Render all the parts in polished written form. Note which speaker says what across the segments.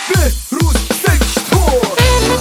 Speaker 1: بهروز سکتور.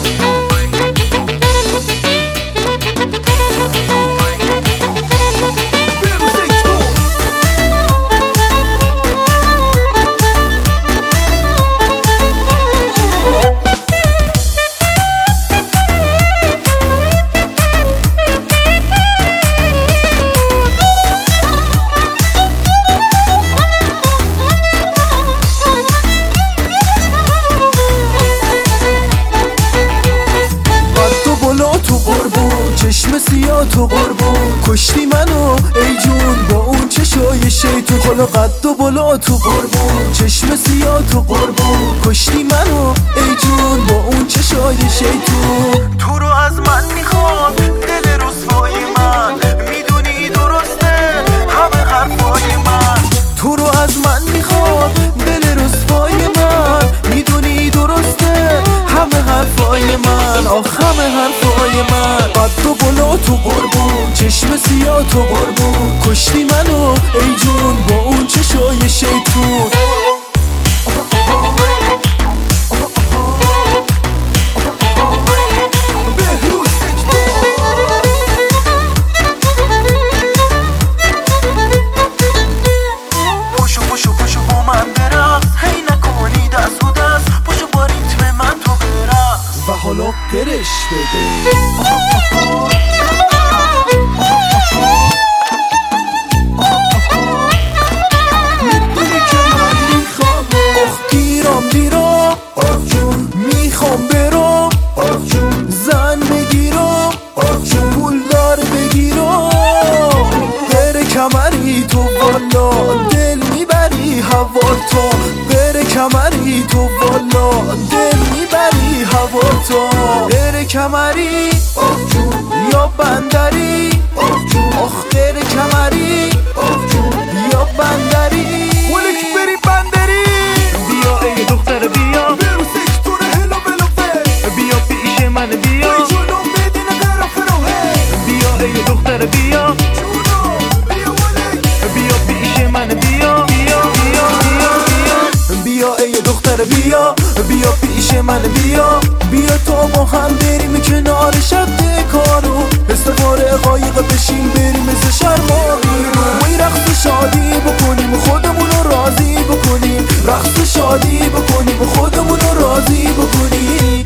Speaker 1: تو قربون چشم سیاه تو قربون کشتی منو ای جون با اون چشای شیطون. خلا قد و بلا تو قربون چشم سیاه تو قربون کشتی منو ای جون با اون چشای شیطون. تو رو از من میخواد دل رسوای من، میدونی درسته همه حرفای من. تو رو از من میخواد دل رسوای من، میدونی درسته همه حرفای من. آخ همه حرفای من. قد و بلا تو قربون چشم سیاه تو قربون کشتی منو ای جون با اون چشای شیطون. پشو با من برقص هی نکنی دست و دست، پشو با ریتم من تو برقص و حالا قرش بده. میدونی که من میخوام آخ گیرم بیرم آخ جون، میخوام برم آخ جون، زن بگیرم آخ جون، پول دار بگیرم. بره کمری تو والا دل میبری هوا تو، بره کمری تو والا دل میبری هوا تو. بره کمری آخ جون یا بندری آخ جون، آخ بره کمری آخ جون یا بندری. ولک بری بندری.
Speaker 2: بیا ای دختر بیا
Speaker 1: برو سکتور هلا بلافه.
Speaker 2: بیا پیش من بیا
Speaker 1: ای جونو بدین طرف روه.
Speaker 2: بیا ای دختر بیا
Speaker 1: جونو بیا ولک.
Speaker 2: بیا پیش من بیا بیا بیا بیا بیا
Speaker 1: بیا ای دختر بیا بیا پیش من بیا. بیا تا با هم بریم کنار شب کارو، استفاره قایق بشین بریم از شرما بیرون. وی رقص شادی بکنیم خودمون رو راضی بکنیم، رقص شادی بکنیم خودمون رو راضی بکنیم.